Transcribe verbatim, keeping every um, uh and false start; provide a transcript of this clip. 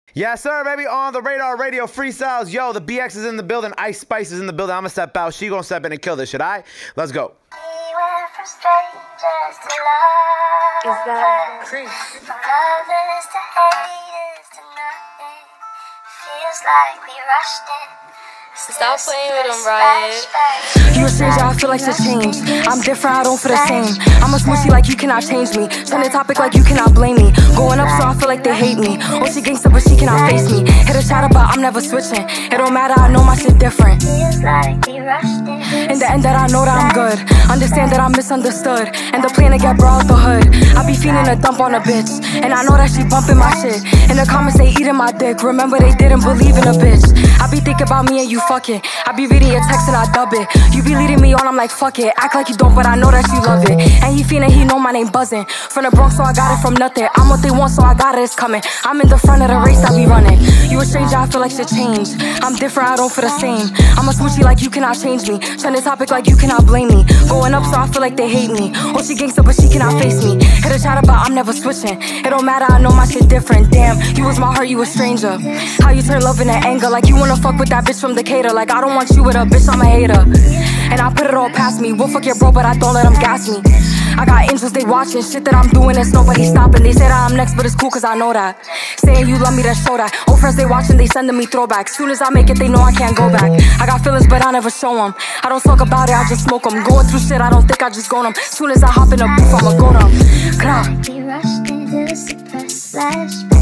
Yes, sir, baby, on the Radar Radio freestyles. Yo, the B X is in the building. Ice Spice is in the building. I'm gonna step out. She gonna step in and kill this shit, all right? Let's go. We went from strangers to lovers. Is that Chris? From lovers to haters to nothing. Feels like we rushed it. Stop playing with him, Riot. You a stranger, I feel like to change. I'm different, I don't feel the same. I'm a smoochie like you cannot change me. Turn the topic like you cannot blame me. Going up so I feel like they hate me. Oh, she gangsta but she cannot face me. Hit a chatter but I'm never switching. It don't matter, I know my shit different. Feels like we rushed it. In the end that I know that I'm good. Understand that I'm misunderstood. And the plan to get brought out the hood. I be feeling a dump on a bitch. And I know that she bumping my shit. In the comments they eating my dick. Remember they didn't believe in a bitch. I be thinking about me and you fucking. I be reading your text and I dub it. You be leading me on, I'm like fuck it. Act like you don't but I know that you love it. And he feeling he know my name buzzing. From the Bronx so I got it from nothing. I'm what they want so I got it, it's coming. I'm in the front of the race that we running. You a stranger, I feel like shit change. I'm different, I don't feel the same. I'm a smoochie like you cannot change me. Turn the topic like you cannot blame me. Going up so I feel like they hate me. Oh she gangsta but she cannot face me. Hit a chatter but I'm never switching. It don't matter, I know my shit different. Damn, you was my heart, you a stranger. How you turn love into anger. Like you wanna fuck with that bitch from Decatur. Like I don't want you with a bitch, I'm a hater. And I put it all past me. We'll fuck your bro but I don't let him gas me. I got angels, they watching. Shit that I'm doing, it's nobody stopping. They say that I'm next, but it's cool cause I know that. Saying you love me, to show that. Old friends, they watching, they sending me throwbacks. Soon as I make it, they know I can't go back. I got feelings, but I never show them. I don't talk about it, I just smoke them. Going through shit, I don't think I just go them. Soon as I hop in a booth, I'ma go them. We rushed it to suppress flashbacks.